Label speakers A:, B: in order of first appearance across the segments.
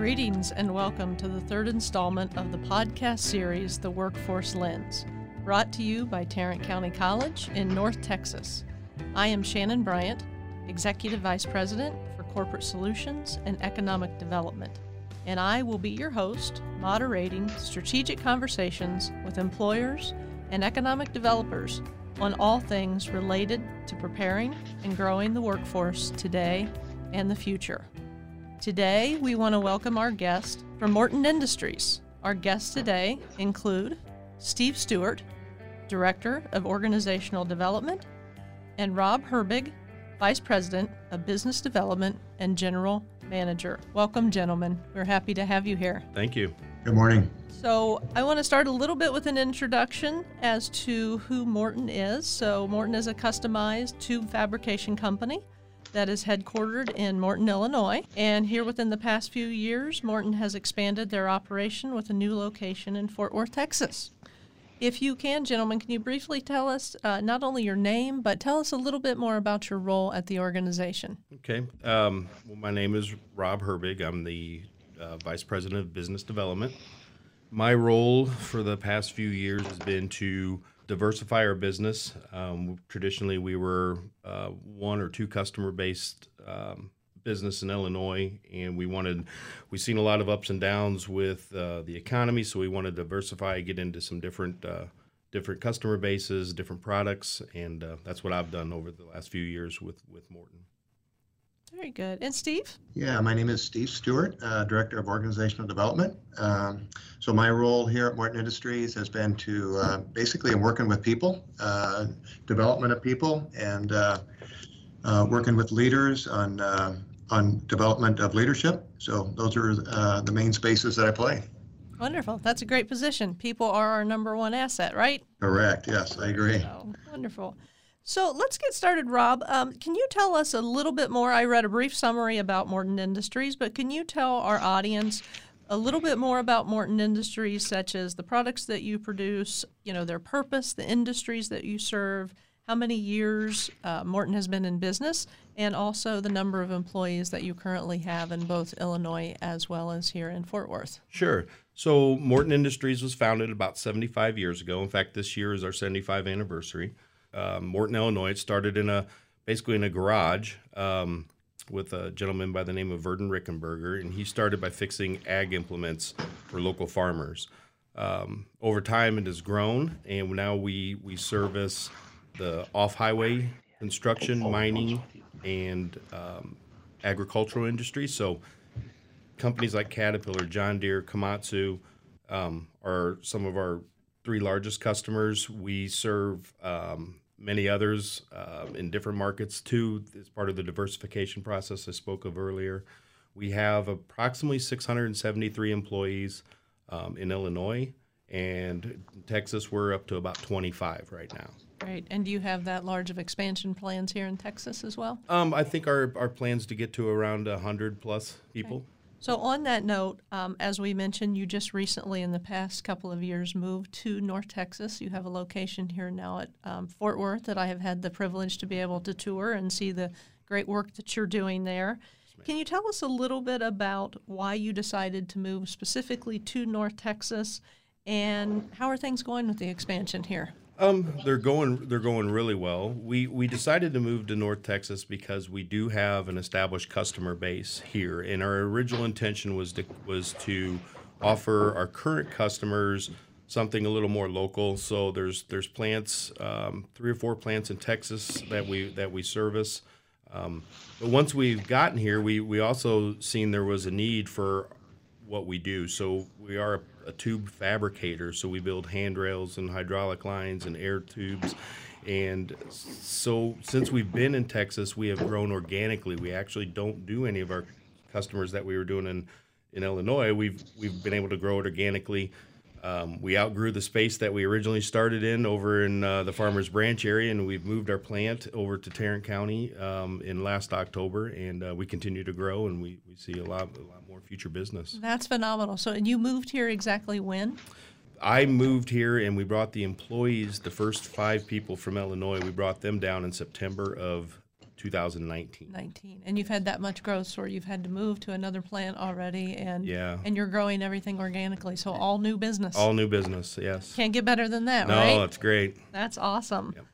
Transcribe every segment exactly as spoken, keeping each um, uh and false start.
A: Greetings and welcome to the third installment of the podcast series, The Workforce Lens, brought to you by Tarrant County College in North Texas. I am Shannon Bryant, Executive Vice President for Corporate Solutions and Economic Development, and I will be your host, moderating strategic conversations with employers and economic developers on all things related to preparing and growing the workforce today and the future. Today, we want to welcome our guest from Morton Industries. Our guests today include Steve Stewart, Director of Organizational Development, and Rob Herbig, Vice President of Business Development and General Manager. Welcome, gentlemen. We're happy to have you here.
B: Thank you.
C: Good morning.
A: So I want to start a little bit with an introduction as to who Morton is. So Morton is a customized tube fabrication company that is headquartered in Morton, Illinois. And here within the past few years, Morton has expanded their operation with a new location in Fort Worth, Texas. If you can, gentlemen, can you briefly tell us uh, not only your name, but tell us a little bit more about your role at the organization?
B: Okay. Um, well, my name is Rob Herbig. I'm the uh, Vice President of Business Development. My role for the past few years has been to diversify our business. Um, traditionally, we were uh, one or two customer-based um, business in Illinois, and we wanted, we've seen a lot of ups and downs with uh, the economy, so we want to diversify, get into some different uh, different customer bases, different products, and uh, that's what I've done over the last few years with, with Morton.
A: Very good. And Steve?
C: Yeah, my name is Steve Stewart, uh, Director of Organizational Development. Um, so my role here at Morton Industries has been to uh, basically I'm working with people, uh, development of people, and uh, uh, working with leaders on uh, on development of leadership. So those are uh, the main spaces that I play.
A: Wonderful. That's a great position. People are our number one asset, right?
C: Correct. Yes, I agree.
A: So, wonderful. So let's get started, Rob. Um, can you tell us a little bit more? I read a brief summary about Morton Industries, but can you tell our audience a little bit more about Morton Industries, such as the products that you produce, you know, their purpose, the industries that you serve, how many years uh, Morton has been in business, and also the number of employees that you currently have in both Illinois as well as here in Fort Worth?
B: Sure. So Morton Industries was founded about seventy-five years ago. In fact, this year is our seventy-fifth anniversary. Uh, Morton, Illinois. It started in a basically in a garage um, with a gentleman by the name of Verdon Rickenberger, and he started by fixing ag implements for local farmers. Um, over time, it has grown, and now we we service the off-highway construction, mining, and um, agricultural industry. So companies like Caterpillar, John Deere, Komatsu um, are some of our three largest customers. We serve um, many others uh, in different markets too. As part of the diversification process I spoke of earlier. We have approximately six hundred seventy-three employees um, in Illinois, and in Texas we're up to about twenty-five right now.
A: Great. And do you have that large of expansion plans here in Texas as well?
B: Um, I think our, our plans to get to around one hundred plus people.
A: Okay. So on that note, um, as we mentioned, you just recently in the past couple of years moved to North Texas. You have a location here now at um, Fort Worth that I have had the privilege to be able to tour and see the great work that you're doing there. Yes, can you tell us a little bit about why you decided to move specifically to North Texas, and how are things going with the expansion here?
B: Um, they're going. They're going really well. We we decided to move to North Texas because we do have an established customer base here, and our original intention was to was to offer our current customers something a little more local. So there's there's plants, um, three or four plants in Texas that we that we service. Um, but once we've gotten here, we we also seen there was a need for what we do. So we are a tube fabricator, so we build handrails and hydraulic lines and air tubes. And so since we've been in Texas, we have grown organically. We actually don't do any of our customers that we were doing in, in Illinois. We've we've been able to grow it organically. Um, we outgrew the space that we originally started in over in uh, the Farmers Branch area, and we've moved our plant over to Tarrant County um, in last October, and uh, we continue to grow, and we, we see a lot, a lot more future business.
A: That's phenomenal. So, and you moved here exactly when?
B: I moved here, and we brought the employees, the first five people from Illinois, we brought them down in September of two thousand nineteen.
A: nineteen. And you've had that much growth, so you've had to move to another plant already, and
B: Yeah.
A: and you're growing everything organically, so all new business.
B: All new business, yes.
A: Can't get better than that,
B: No,
A: right?
B: that's great.
A: That's awesome.
B: Yep.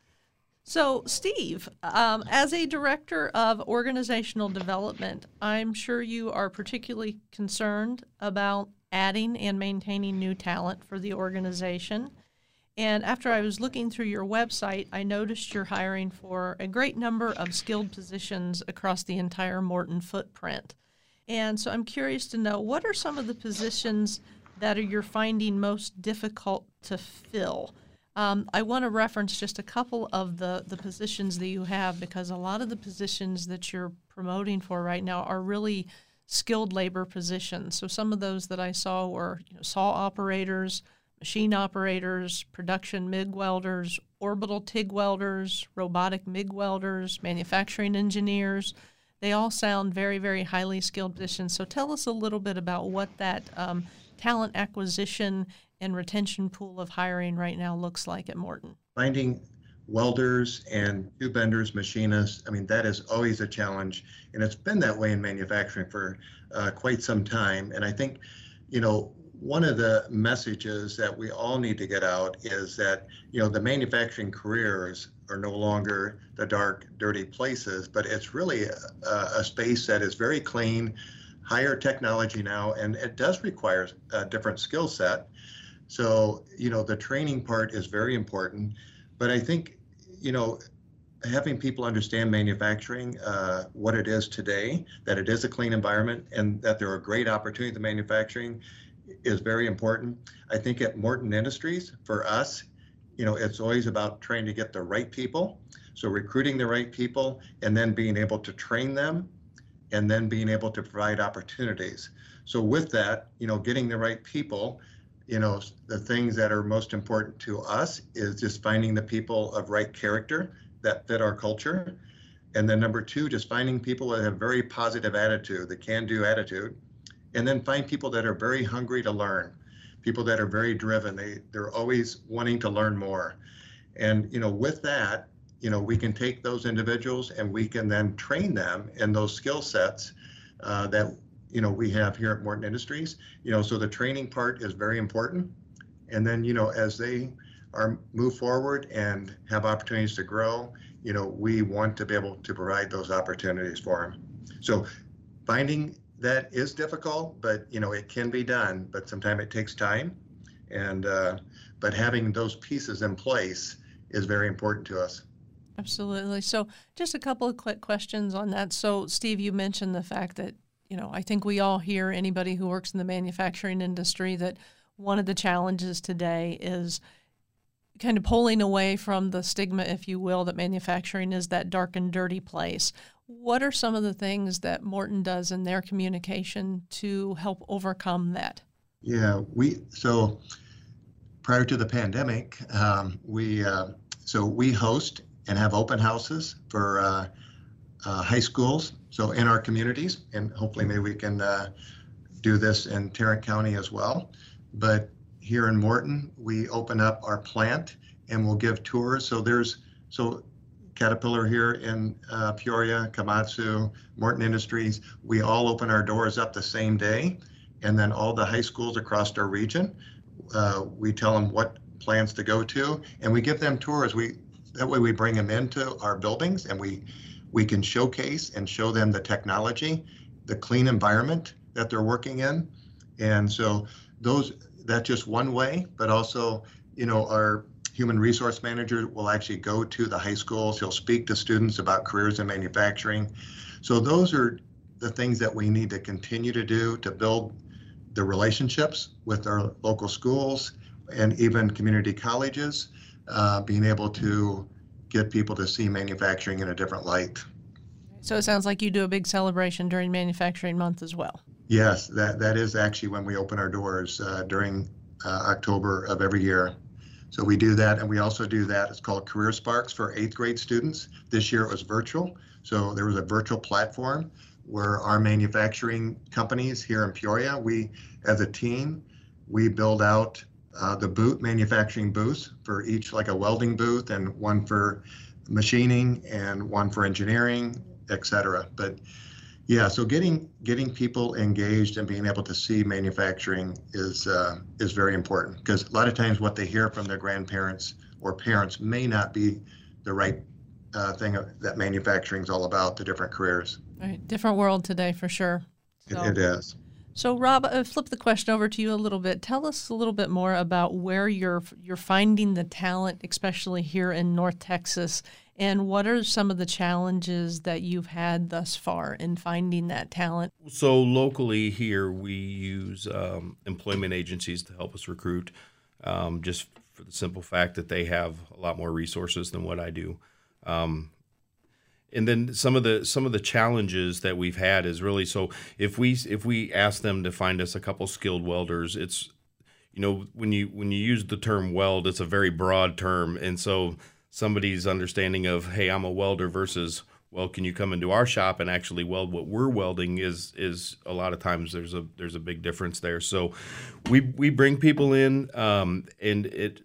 A: So, Steve, um, as a director of organizational development, I'm sure you are particularly concerned about adding and maintaining new talent for the organization. And after I was looking through your website, I noticed you're hiring for a great number of skilled positions across the entire Morton footprint. And so I'm curious to know, what are some of the positions that are you're finding most difficult to fill? Um, I want to reference just a couple of the, the positions that you have, because a lot of the positions that you're promoting for right now are really skilled labor positions. So some of those that I saw were, you know, saw operators, machine operators, production M I G welders, orbital TIG welders, robotic M I G welders, manufacturing engineers. They all sound very, very highly skilled positions. So tell us a little bit about what that um, talent acquisition and retention pool of hiring right now looks like at Morton.
C: Finding welders and tube benders, machinists, I mean, that is always a challenge. And it's been that way in manufacturing for uh, quite some time. And I think, you know, one of the messages that we all need to get out is that, you know, the manufacturing careers are no longer the dark, dirty places, but it's really a, a space that is very clean, higher technology now, and it does require a different skill set. So, you know, the training part is very important, but I think, you know, having people understand manufacturing, uh, what it is today, that it is a clean environment, and that there are great opportunities in manufacturing is very important. I think at Morton Industries, for us, you know, it's always about trying to get the right people. So recruiting the right people and then being able to train them and then being able to provide opportunities. So with that, you know, getting the right people, you know, the things that are most important to us is just finding the people of right character that fit our culture. And then number two, just finding people that have very positive attitude, the can-do attitude. And then find people that are very hungry to learn, people that are very driven. They, they're always wanting to learn more. And, you know, with that, you know, we can take those individuals and we can then train them in those skill sets uh, that, you know, we have here at Morton Industries. You know, so the training part is very important. And then, you know, as they are move forward and have opportunities to grow, you know, we want to be able to provide those opportunities for them. So finding that is difficult, but, you know, it can be done, but sometimes it takes time. And, uh, but having those pieces in place is very important to us.
A: Absolutely. So just a couple of quick questions on that. So Steve, you mentioned the fact that, you know, I think we all hear, anybody who works in the manufacturing industry, that one of the challenges today is kind of pulling away from the stigma, if you will, that manufacturing is that dark and dirty place. What are some of the things that Morton does in their communication to help overcome that?
C: Yeah, we, so prior to the pandemic, um, we, uh, so we host and have open houses for uh, uh, high schools, so in our communities, and hopefully maybe we can uh, do this in Tarrant County as well. But here in Morton, we open up our plant and we'll give tours. So there's, so Caterpillar here in uh, Peoria, Komatsu, Morton Industries, we all open our doors up the same day. And then all the high schools across our region, uh, we tell them what plants to go to, and we give them tours. We, that way we bring them into our buildings and we, we can showcase and show them the technology, the clean environment that they're working in. And so those, that's just one way, but also, you know, our human resource manager will actually go to the high schools. He'll speak to students about careers in manufacturing. So those are the things that we need to continue to do to build the relationships with our local schools and even community colleges, uh, being able to get people to see manufacturing in a different light.
A: So it sounds like you do a big celebration during Manufacturing Month as well.
C: Yes, that, that is actually when we open our doors uh, during uh, October of every year. So we do that, and we also do that. It's called Career Sparks for eighth grade students. This year it was virtual. So there was a virtual platform where our manufacturing companies here in Peoria, we, as a team, we build out uh, the booth, manufacturing booths for each, like a welding booth and one for machining and one for engineering, et cetera. But yeah, so getting getting people engaged and being able to see manufacturing is uh, is very important, because a lot of times what they hear from their grandparents or parents may not be the right uh, thing that manufacturing is all about, the different careers.
A: Right, different world today for sure. So,
C: it, it is.
A: So Rob, I'll flip the question over to you a little bit. Tell us a little bit more about where you're you're finding the talent, especially here in North Texas, and what are some of the challenges that you've had thus far in finding that talent?
B: So locally here, we use um, employment agencies to help us recruit, um, just for the simple fact that they have a lot more resources than what I do. Um, And then some of the some of the challenges that we've had is really, so if we if we ask them to find us a couple skilled welders, it's, you know, when you when you use the term weld, it's a very broad term, and so somebody's understanding of, hey, I'm a welder versus, well, can you come into our shop and actually weld what we're welding, is is a lot of times there's a there's a big difference there. So we we bring people in, um, and it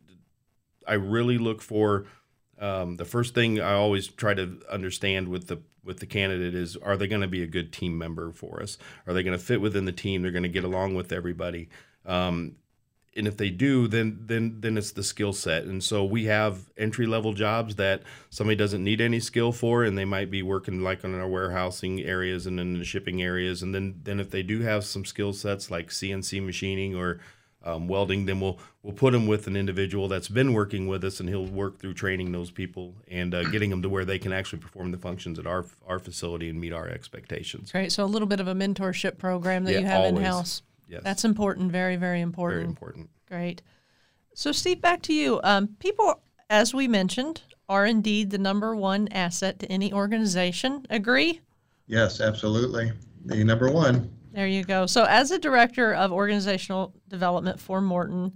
B: I really look for. Um, the first thing I always try to understand with the with the candidate is, are they going to be a good team member for us? Are they going to fit within the team? They're going to get along with everybody. Um, and if they do, then then then it's the skill set. And so we have entry level jobs that somebody doesn't need any skill for, and they might be working like in our warehousing areas and in the shipping areas. And then then if they do have some skill sets like C N C machining or Um, welding, then we'll we'll put them with an individual that's been working with us, and he'll work through training those people and uh, getting them to where they can actually perform the functions at our our facility and meet our expectations.
A: Great. So a little bit of a mentorship program that
B: Yeah,
A: you have
B: always.
A: in-house.
B: Yes.
A: That's important. Very, very important.
B: Very important.
A: Great. So Steve, back to you. Um, people, as we mentioned, are indeed the number one asset to any organization. Agree?
C: Yes, absolutely. The number one.
A: There you go. So as a director of organizational development for Morton,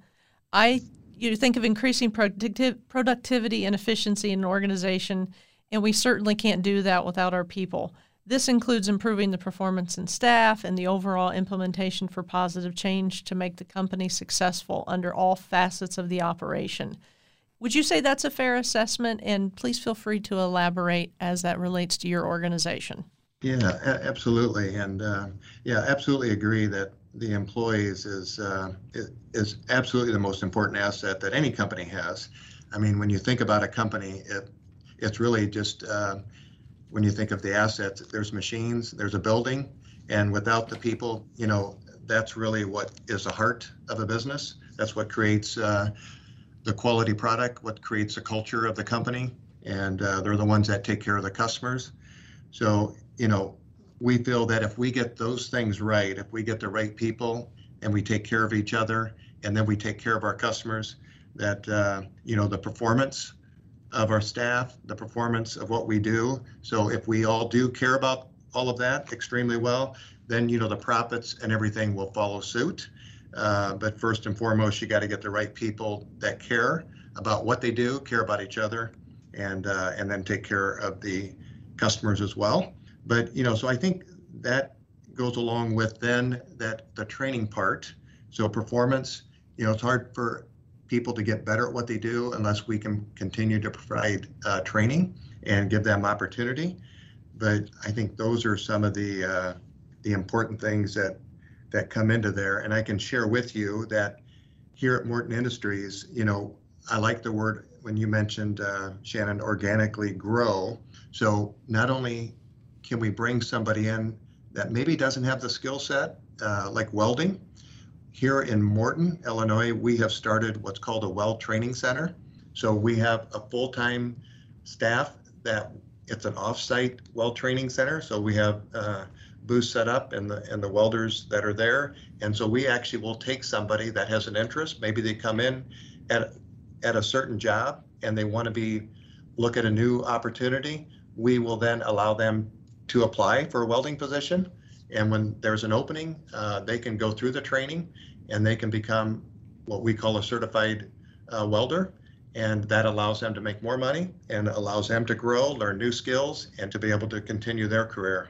A: I you think of increasing productiv- productivity and efficiency in an organization, and we certainly can't do that without our people. This includes improving the performance in staff and the overall implementation for positive change to make the company successful under all facets of the operation. Would you say that's a fair assessment? And please feel free to elaborate as that relates to your organization.
C: Yeah, a- absolutely. And uh, yeah, absolutely agree that the employees is, uh, is is absolutely the most important asset that any company has. I mean, when you think about a company, it it's really just, uh, when you think of the assets, there's machines, there's a building, and without the people, you know, that's really what is the heart of a business. That's what creates uh, the quality product, what creates the culture of the company, and uh, they're the ones that take care of the customers. So, you know, we feel that if we get those things right, if we get the right people and we take care of each other, and then we take care of our customers, that, uh, you know, the performance of our staff, the performance of what we do. So if we all do care about all of that extremely well, then, you know, the profits and everything will follow suit. Uh, but first and foremost, you got to get the right people that care about what they do, care about each other, and uh, and then take care of the customers as well. But, you know, so I think that goes along with then that the training part. So performance, you know, it's hard for people to get better at what they do unless we can continue to provide uh, training and give them opportunity. But I think those are some of the uh, the important things that that come into there. And I can share with you that here at Morton Industries, you know, I like the word when you mentioned, uh, Shannon, organically grow. So not only can we bring somebody in that maybe doesn't have the skill set, uh, like welding. Here in Morton, Illinois, we have started what's called a weld training center. So we have a full-time staff that it's an off-site weld training center. So we have uh, booths set up and the and the welders that are there. And so we actually will take somebody that has an interest. Maybe they come in at at a certain job and they want to be look at a new opportunity. We will then allow them to apply for a welding position. And when there's an opening, uh, they can go through the training and they can become what we call a certified uh, welder. And that allows them to make more money and allows them to grow, learn new skills, and to be able to continue their career.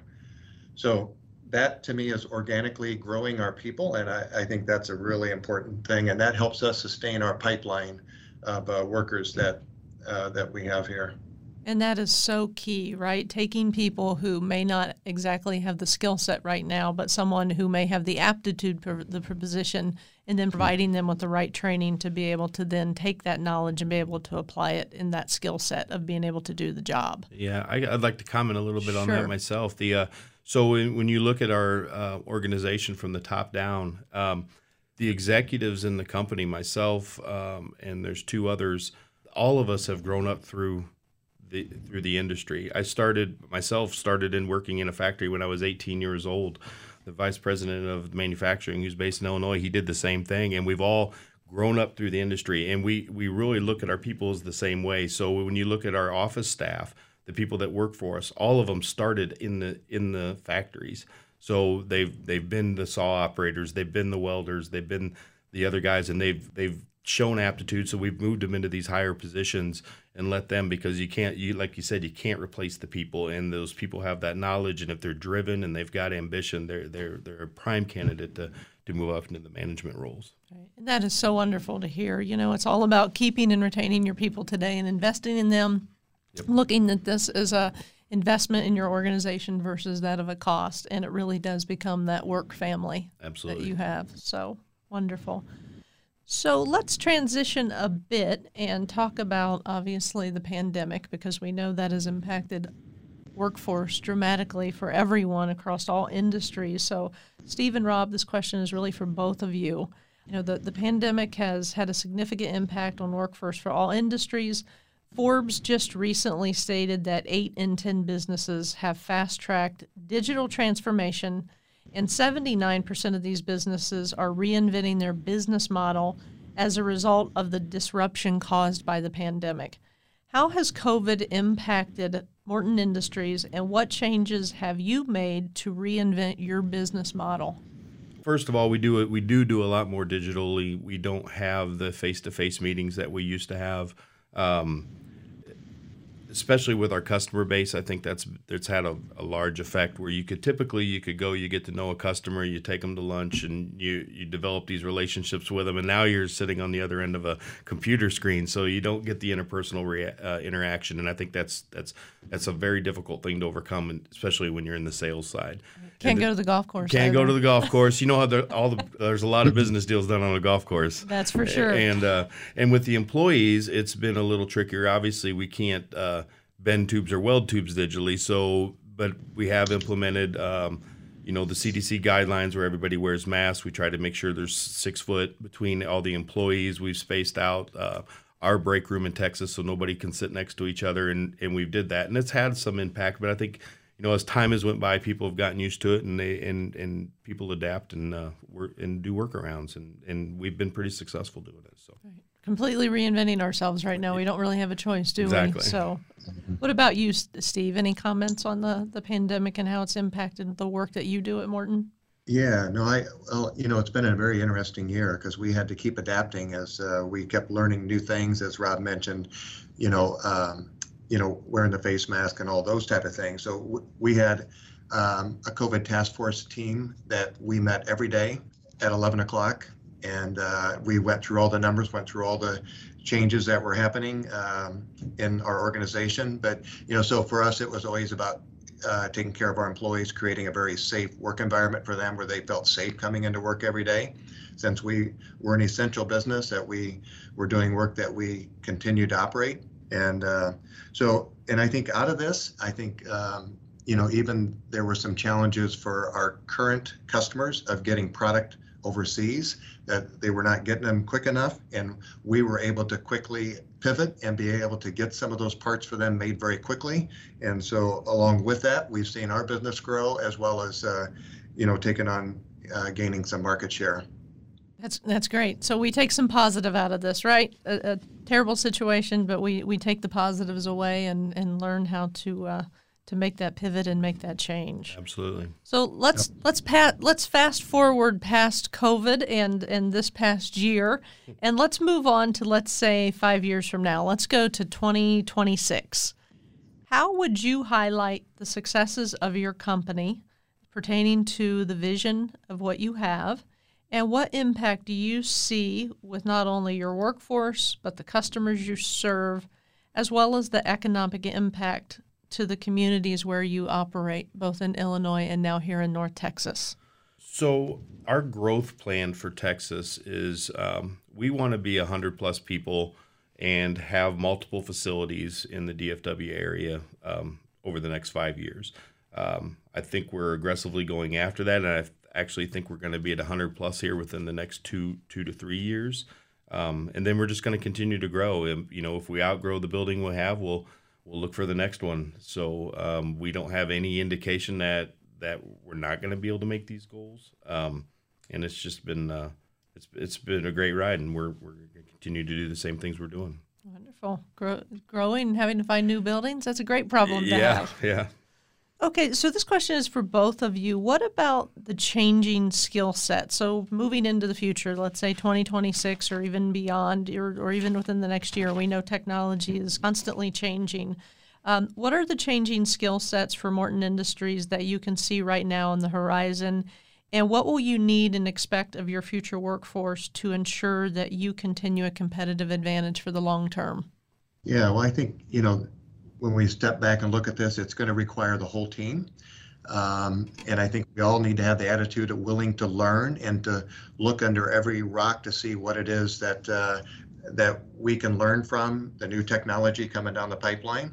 C: So that to me is organically growing our people. And I, I think that's a really important thing. And that helps us sustain our pipeline of uh, workers that uh, that we have here.
A: And that is so key, right? Taking people who may not exactly have the skill set right now, but someone who may have the aptitude for the position, and then providing them with the right training to be able to then take that knowledge and be able to apply it in that skill set of being able to do the job.
B: Yeah, I, I'd like to comment a little bit on
A: Sure.
B: that myself. The uh, so when, when you look at our uh, organization from the top down, um, the executives in the company, myself, um, and there's two others, all of us have grown up through the through the industry. I started myself started in working in a factory when I was eighteen years old. The vice president of manufacturing, who's based in Illinois, he did the same thing, and we've all grown up through the industry, and we we really look at our people as the same way. So when you look at our office staff, the people that work for us, all of them started in the in the factories. So they've they've been the saw operators, they've been the welders, they've been the other guys, and they've they've shown aptitude. So we've moved them into these higher positions and let them, because you can't, you like you said, you can't replace the people, and those people have that knowledge, and if they're driven and they've got ambition, they're they're they're a prime candidate to to move up into the management roles.
A: Right. And that is so wonderful to hear. You know, it's all about keeping and retaining your people today and investing in them, yep. Looking at this as a investment in your organization versus that of a cost, and it really does become that work family
B: Absolutely.
A: that you have. So wonderful. So let's transition a bit and talk about, obviously, the pandemic, because we know that has impacted workforce dramatically for everyone across all industries. So Steve and Rob, this question is really for both of you. You know, the, the pandemic has had a significant impact on workforce for all industries. Forbes just recently stated that eight in ten businesses have fast-tracked digital transformation, and seventy-nine percent of these businesses are reinventing their business model as a result of the disruption caused by the pandemic. How has COVID impacted Morton Industries, and what changes have you made to reinvent your business model?
B: First of all, we do it. We do do a lot more digitally. We don't have the face-to-face meetings that we used to have. Um, especially with our customer base, I think that's it's had a, a large effect where you could typically you could go, you get to know a customer, you take them to lunch, and you you develop these relationships with them. And now you're sitting on the other end of a computer screen, so you don't get the interpersonal rea- uh, interaction. And I think that's that's that's a very difficult thing to overcome, and especially when you're in the sales side.
A: Can't
B: and
A: go to the golf course.
B: Can't
A: either.
B: go to the golf course. You know how the, all the there's a lot of business deals done on a golf course.
A: That's for sure.
B: And uh, and with the employees, it's been a little trickier. Obviously, we can't uh, bend tubes or weld tubes digitally. So, but we have implemented, um, you know, the C D C guidelines where everybody wears masks. We try to make sure there's six foot between all the employees. We've spaced out uh, our break room in Texas so nobody can sit next to each other, and and we did that, and it's had some impact. But I think, you know, as time has went by, people have gotten used to it, and they and and people adapt and uh, work and do workarounds, and and we've been pretty successful doing it. So.
A: Right. Completely reinventing ourselves right now. We don't really have a choice, do
B: exactly.
A: we? So, what about you, Steve? Any comments on the, the pandemic and how it's impacted the work that you do at Morton?
C: Yeah, no, I, well, you know, it's been a very interesting year because we had to keep adapting as uh, we kept learning new things, as Rob mentioned, you know, um, you know, wearing the face mask and all those type of things. So w- we had um, a COVID task force team that we met every day at eleven o'clock. And uh, we went through all the numbers, went through all the changes that were happening um, in our organization. But, you know, so for us, it was always about uh, taking care of our employees, creating a very safe work environment for them where they felt safe coming into work every day. Since we were an essential business, that we were doing work that we continue to operate. And uh, so, and I think out of this, I think, um, you know, even there were some challenges for our current customers of getting product overseas, that they were not getting them quick enough, and we were able to quickly pivot and be able to get some of those parts for them made very quickly. And so along with that, we've seen our business grow, as well as uh, you know, taking on uh, gaining some market share.
A: That's that's great. So we take some positive out of this, right? A, a terrible situation, but we, we take the positives away and, and learn how to uh, to make that pivot and make that change.
B: Absolutely.
A: So let's yep. let's pa- let's fast forward past COVID and, and this past year, and let's move on to, let's say, five years from now. Let's go to twenty twenty-six. How would you highlight the successes of your company pertaining to the vision of what you have, and what impact do you see with not only your workforce but the customers you serve as well as the economic impact to the communities where you operate, both in Illinois and now here in North Texas?
B: So our growth plan for Texas is um, we want to be one hundred plus people and have multiple facilities in the D F W area um, over the next five years. Um, I think we're aggressively going after that, and I actually think we're going to be at one hundred plus here within the next two two to three years. Um, and then we're just going to continue to grow. And, you know, if we outgrow the building we have, we'll we'll look for the next one. So um, we don't have any indication that that we're not going to be able to make these goals. Um, and it's just been uh, it's it's been a great ride, and we're we're going to continue to do the same things we're doing.
A: Wonderful. Grow, growing and having to find new buildings, that's a great problem to
B: yeah,
A: have.
B: Yeah.
A: Okay, so this question is for both of you. What about the changing skill set? So moving into the future, let's say twenty twenty-six or even beyond, or, or even within the next year, we know technology is constantly changing. Um, what are the changing skill sets for Morton Industries that you can see right now on the horizon? And what will you need and expect of your future workforce to ensure that you continue a competitive advantage for the long term?
C: Yeah, well, I think, you know, when we step back and look at this, it's going to require the whole team. Um, and I think we all need to have the attitude of willing to learn and to look under every rock to see what it is that uh, that we can learn from the new technology coming down the pipeline.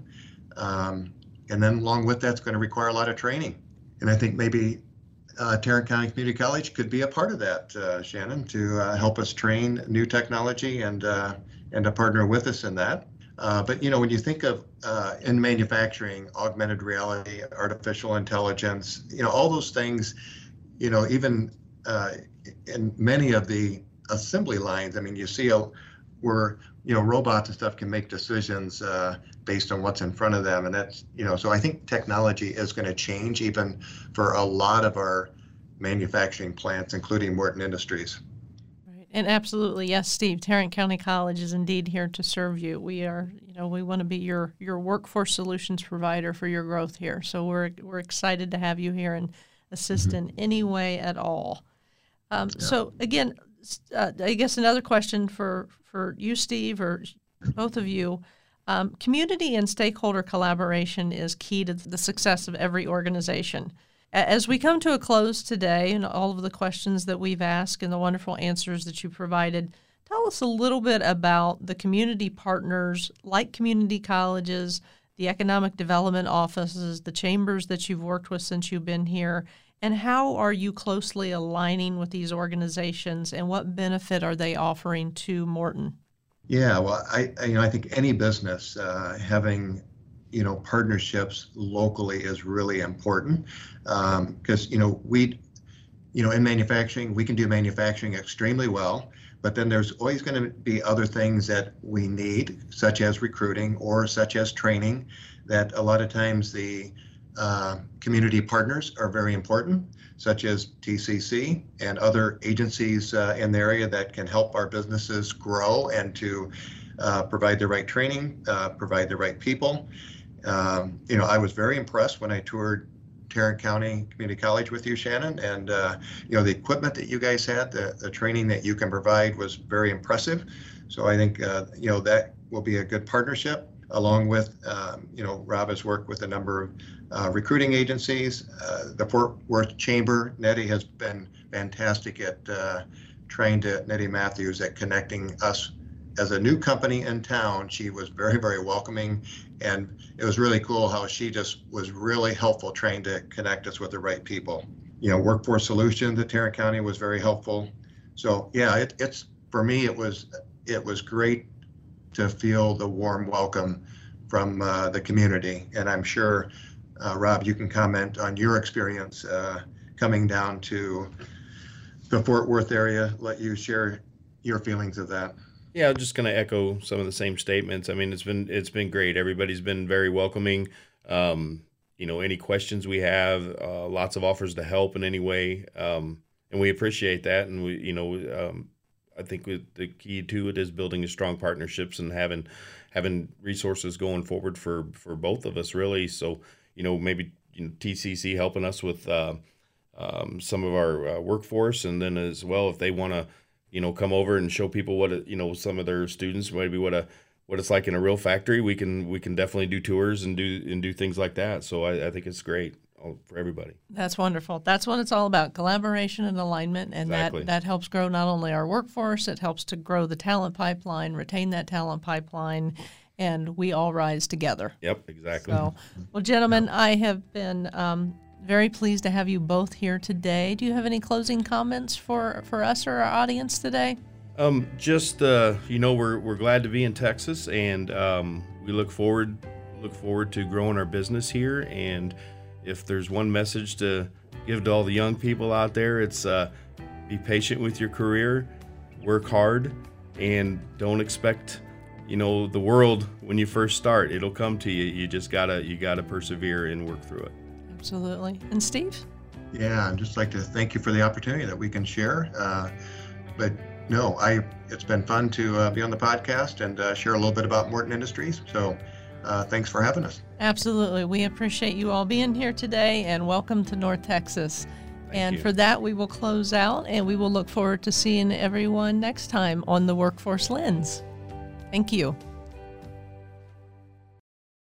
C: Um, and then along with that, it's going to require a lot of training. And I think maybe uh, Tarrant County Community College could be a part of that, uh, Shannon, to uh, help us train new technology and, uh, and to partner with us in that. Uh, but, you know, when you think of uh, in manufacturing, augmented reality, artificial intelligence, you know, all those things, you know, even uh, in many of the assembly lines, I mean, you see a, where, you know, robots and stuff can make decisions uh, based on what's in front of them. And that's, you know, so I think technology is going to change even for a lot of our manufacturing plants, including Morton Industries.
A: And absolutely, yes, Steve, Tarrant County College is indeed here to serve you. We are, you know, we want to be your, your workforce solutions provider for your growth here. So we're we're excited to have you here and assist in any way at all. Um, yeah. So again, uh, I guess another question for, for you, Steve, or both of you. Um, community and stakeholder collaboration is key to the success of every organization. As we come to a close today and all of the questions that we've asked and the wonderful answers that you provided, tell us a little bit about the community partners like community colleges, the economic development offices, the chambers that you've worked with since you've been here, and how are you closely aligning with these organizations and what benefit are they offering to Morton?
C: Yeah, well, I, I you know I think any business uh, having you know, partnerships locally is really important because, um, you know, we, you know, in manufacturing, we can do manufacturing extremely well, but then there's always going to be other things that we need, such as recruiting or such as training, that a lot of times the uh, community partners are very important, such as T C C and other agencies uh, in the area that can help our businesses grow and to uh, provide the right training, uh, provide the right people. Um, you know, I was very impressed when I toured Tarrant County Community College with you, Shannon, and uh, you know, the equipment that you guys had, the, the training that you can provide was very impressive. So I think, uh, you know, that will be a good partnership, along with, um, you know, Rob has worked with a number of uh, recruiting agencies. Uh, the Fort Worth Chamber, Nettie has been fantastic at uh, trying to, Nettie Matthews, at connecting us as a new company in town. She was very, very welcoming, and it was really cool how she just was really helpful trying to connect us with the right people. You know, Workforce Solutions at Tarrant County was very helpful. So yeah, it, it's for me, it was it was great to feel the warm welcome from uh, the community, and I'm sure uh, Rob, you can comment on your experience uh, coming down to the Fort Worth area. Let you share your feelings of that.
B: Yeah, I'm just going to echo some of the same statements. I mean, it's been it's been great. Everybody's been very welcoming. Um, you know, any questions we have, uh, lots of offers to help in any way, um, and we appreciate that. And we, you know, um, I think we, the key to it is building strong partnerships and having having resources going forward for for both of us, really. So, you know, maybe you know, T C C helping us with uh, um, some of our uh, workforce, and then as well if they want to, you know, come over and show people what, a, you know, some of their students, maybe what a what it's like in a real factory, we can we can definitely do tours and do and do things like that. So I, I think it's great for everybody.
A: That's wonderful. That's what it's all about, collaboration and alignment, and
B: Exactly.
A: that, that helps grow not only our workforce, it helps to grow the talent pipeline, retain that talent pipeline, and we all rise together.
B: Yep, exactly.
A: So, well, gentlemen, I have been um, very pleased to have you both here today. Do you have any closing comments for, for us or our audience today?
B: Um, just uh, you know, we're we're glad to be in Texas, and um, we look forward look forward to growing our business here. And if there's one message to give to all the young people out there, it's uh, be patient with your career, work hard, and don't expect, you know, the world when you first start. It'll come to you. You just gotta you gotta persevere and work through it.
A: Absolutely. And Steve?
C: Yeah, I'd just like to thank you for the opportunity that we can share. Uh, but no, I it's been fun to uh, be on the podcast and uh, share a little bit about Morton Industries. So uh, thanks for having us.
A: Absolutely. We appreciate you all being here today, and welcome to North Texas.
B: Thank
A: and
B: you.
A: for that, we will close out, and we will look forward to seeing everyone next time on the Workforce Lens. Thank you.